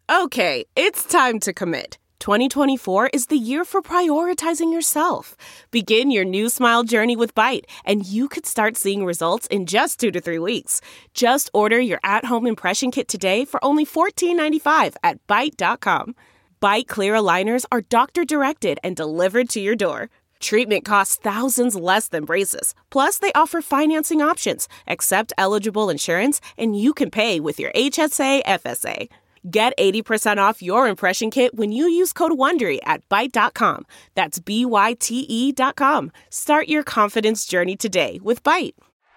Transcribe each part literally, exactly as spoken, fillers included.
Okay, it's time to commit. twenty twenty-four is the year for prioritizing yourself. Begin your new smile journey with Byte, and you could start seeing results in just two to three weeks. Just order your at-home impression kit today for only fourteen ninety-five at byte dot com. Byte clear aligners are doctor-directed and delivered to your door. Treatment costs thousands less than braces. Plus, they offer financing options, accept eligible insurance, and you can pay with your H S A F S A. Get eighty percent off your impression kit when you use code WONDERY at byte dot com. That's B Y T E dot com. Start your confidence journey today with Byte.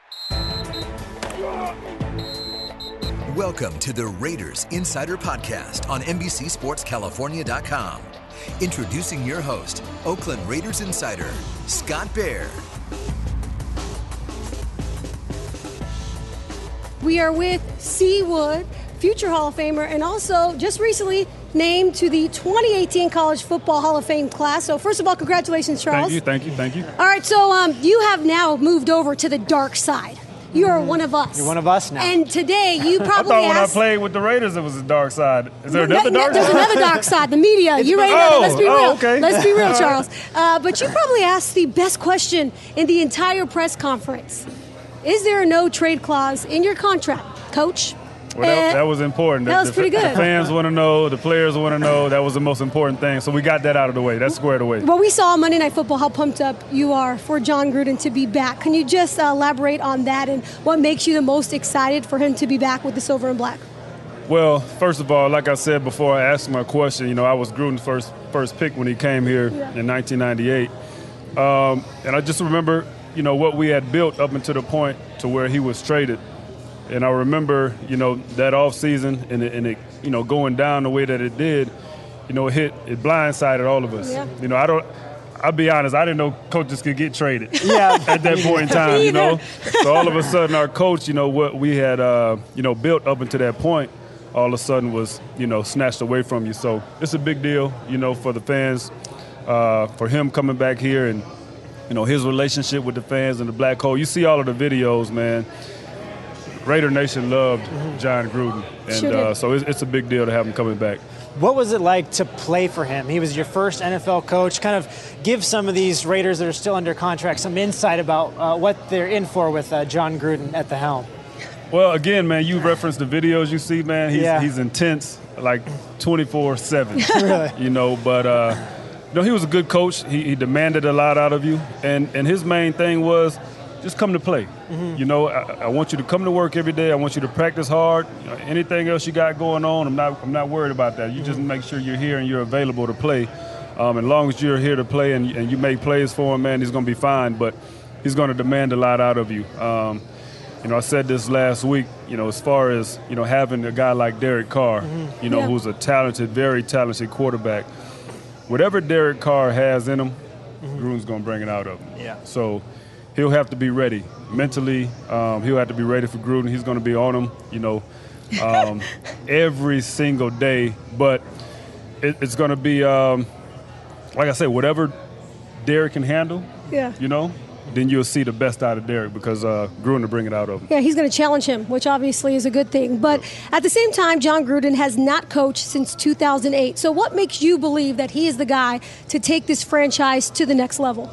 Welcome to the Raiders Insider Podcast on N B C Sports California dot com. Introducing your host, Oakland Raiders Insider, Scott Bair. We are with C. Wood, future Hall of Famer, and also just recently named to the twenty eighteen College Football Hall of Fame class. So first of all, congratulations, Charles. Thank you, thank you, thank you. All right, so um, you have now moved over to the dark side. You are one of us. You're one of us now. And today you probably I thought when asked, I played with the Raiders it was a dark side. Is there another dark There's side? another dark side, the media. You ready? Oh, Let's be real. oh, okay. Let's be real, Charles. Uh, but you probably asked the best question in the entire press conference. Is there a no trade clause in your contract, Coach? Well, that, And that was important. That was the, pretty the, good. The fans want to know. The players want to know. That was the most important thing. So we got that out of the way. That's squared away. Well, we saw on Monday Night Football how pumped up you are for Jon Gruden to be back. Can you just uh, elaborate on that and what makes you the most excited for him to be back with the silver and black? Well, first of all, like I said before I asked my question, you know, I was Gruden's first first pick when he came here Yeah. in nineteen ninety-eight. Um, and I just remember, you know, what we had built up until the point to where he was traded. And I remember, you know, that offseason and it, and it, you know, going down the way that it did, you know, it hit, it blindsided all of us. Yeah. You know, I don't, I'll be honest, I didn't know coaches could get traded Yeah. at that point in time, you know. So all of a sudden our coach, you know, what we had, uh, you know, built up until that point, all of a sudden was, you know, snatched away from you. So it's a big deal, you know, for the fans, uh, for him coming back here and, you know, his relationship with the fans and the black hole. You see all of the videos, man. Raider Nation loved Jon Gruden, and Sure uh, did. so it's, it's a big deal to have him coming back. What was it like to play for him? He was your first N F L coach. Kind of give some of these Raiders that are still under contract some insight about uh, what they're in for with uh, Jon Gruden at the helm. Well, again, man, you referenced the videos you see, man. He's, Yeah. he's intense, like twenty-four seven. Really? You know, but uh, you know, he was a good coach. He, he demanded a lot out of you, and and his main thing was just come to play. Mm-hmm. You know, I, I want you to come to work every day. I want you to practice hard. You know, anything else you got going on, I'm not I'm not worried about that. You just make sure you're here and you're available to play. Um, as long as you're here to play and, and you make plays for him, man, he's going to be fine. But he's going to demand a lot out of you. Um, you know, I said this last week, you know, as far as, you know, having a guy like Derek Carr, Mm-hmm. you know, Yeah. who's a talented, very talented quarterback. Whatever Derek Carr has in him, Gruden's going to bring it out of him. Mm-hmm. Yeah. So he'll have to be ready mentally. Um, he'll have to be ready for Gruden. He's going to be on him, you know, um, every single day. But it, it's going to be, um, like I said, whatever Derek can handle, Yeah. you know, then you'll see the best out of Derek because uh, Gruden will bring it out of him. Yeah, he's going to challenge him, which obviously is a good thing. But at the same time, Jon Gruden has not coached since two thousand eight. So what makes you believe that he is the guy to take this franchise to the next level?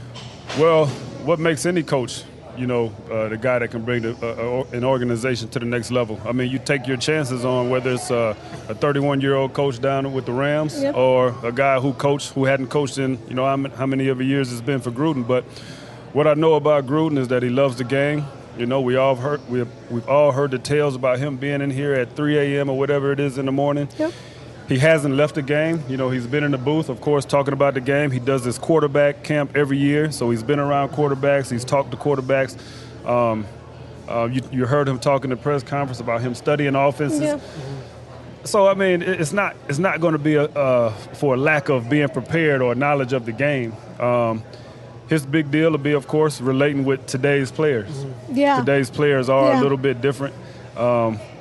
Well, what makes any coach, you know, uh, the guy that can bring the, uh, uh, an organization to the next level? I mean, you take your chances on whether it's uh, a thirty-one-year-old coach down with the Rams Yep. or a guy who coached, who hadn't coached in, you know, how many, how many of the years it's been for Gruden. But what I know about Gruden is that he loves the game. You know, we all heard, we have, we've all heard the tales about him being in here at three a.m. or whatever it is in the morning. Yep. He hasn't left the game. You know, he's been in the booth, of course, talking about the game. He does this quarterback camp every year, so he's been around quarterbacks. He's talked to quarterbacks. Um, uh, you, you heard him talk in the press conference about him studying offenses. Yeah. So, I mean, it- it's not it's not going to be a, uh, for a lack of being prepared or knowledge of the game. Um, his big deal will be, of course, relating with today's players. Yeah. Today's players are Yeah. a little bit different. Um,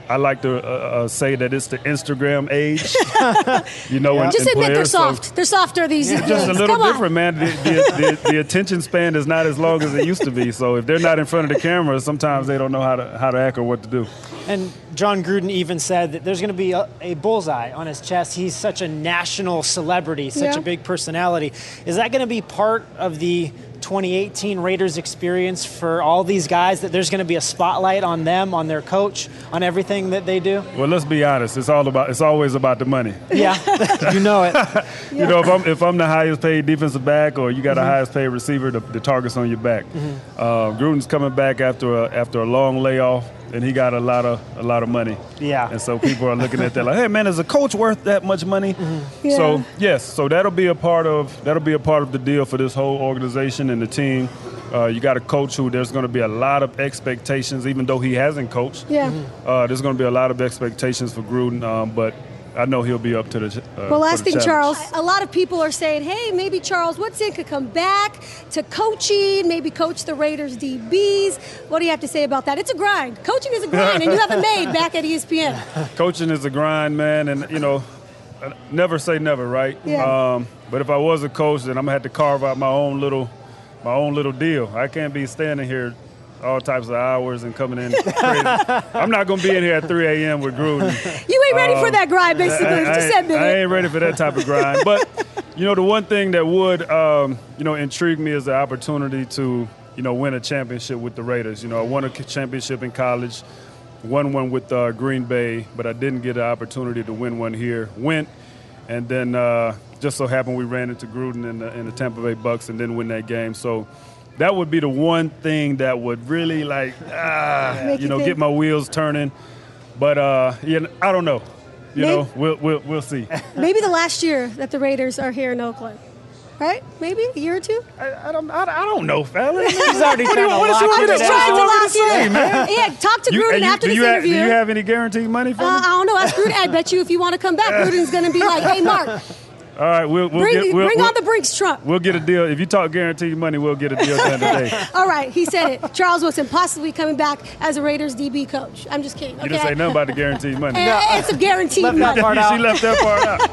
I like to uh, uh, say that it's the Instagram age. you know, yeah. in, Just in admit players, they're soft. So they're softer these days. just a little Come different, on. man. The, the, the, the attention span is not as long as it used to be. So if they're not in front of the camera, sometimes they don't know how to how to act or what to do. And John Gruden even said that there's going to be a, a bullseye on his chest. He's such a national celebrity, such Yeah. a big personality. Is that going to be part of the twenty eighteen Raiders experience for all these guys, that there's going to be a spotlight on them, on their coach, on everything that they do? Well, let's be honest. It's all about. It's always about the money. Yeah, you know it. You know, if I'm if I'm the highest paid defensive back, or you got mm-hmm. the highest paid receiver, the, the target's on your back. Mm-hmm. Uh, Gruden's coming back after a, after a long layoff, and he got a lot of a lot of money. Yeah. And so people are looking at that like, hey man, is a coach worth that much money? Mm-hmm. Yeah. So yes, so that'll be a part of that'll be a part of the deal for this whole organization and the team. Uh, you got a coach who there's going to be a lot of expectations, even though he hasn't coached. Yeah. Mm-hmm. Uh, there's going to be a lot of expectations for Gruden, um, but I know he'll be up to the uh, Well, last for the thing, challenge. Charles, a lot of people are saying, hey, maybe Charles Woodson could come back to coaching, maybe coach the Raiders D Bs. What do you have to say about that? It's a grind. Coaching is a grind, and you have it made back at E S P N. Coaching is a grind, man, and, you know, never say never, right? Yeah. Um, but if I was a coach, then I'm going to have to carve out my own little my own little deal. I can't be standing here all types of hours and coming in crazy. I'm not going to be in here at three a.m. with Gruden. You ain't ready um, for that grind, basically. I, I, Just admit I it. ain't ready for that type of grind. But, you know, the one thing that would, um, you know, intrigue me is the opportunity to, you know, win a championship with the Raiders. You know, I won a championship in college, won one with uh, Green Bay, but I didn't get an opportunity to win one here. Went, and then uh, just so happened we ran into Gruden in the, in the Tampa Bay Bucks and didn't win that game. So that would be the one thing that would really, like, ah, Make you know, you get my wheels turning. But, uh, yeah, I don't know. You Maybe- know, we'll, we'll, we'll see. Maybe the last year that the Raiders are here in Oakland. Right? Maybe a year or two? I, I don't I, I don't know, fella. He's already trying to what is lock you it want me to Just down. say? trying to What lock you want me to in. say, man? Yeah, talk to You- Gruden and you- after do this you have, interview. Do you have any guaranteed money for uh, me? I don't know. Ask Gruden. I bet you if you want to come back, Gruden's going to be like, hey, Mark, All right, we'll, we'll bring, get we'll, bring we'll, on the Brinks truck. we'll get a deal. If you talk guaranteed money, we'll get a deal done today. All right, he said it. Charles Woodson possibly coming back as a Raiders D B coach. I'm just kidding. You Okay? didn't say nothing about the guaranteed money. Eh, It's a guaranteed Left that money. part she out. left that part out.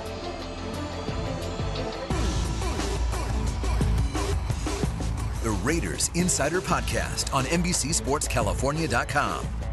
The Raiders Insider Podcast on N B C Sports California dot com.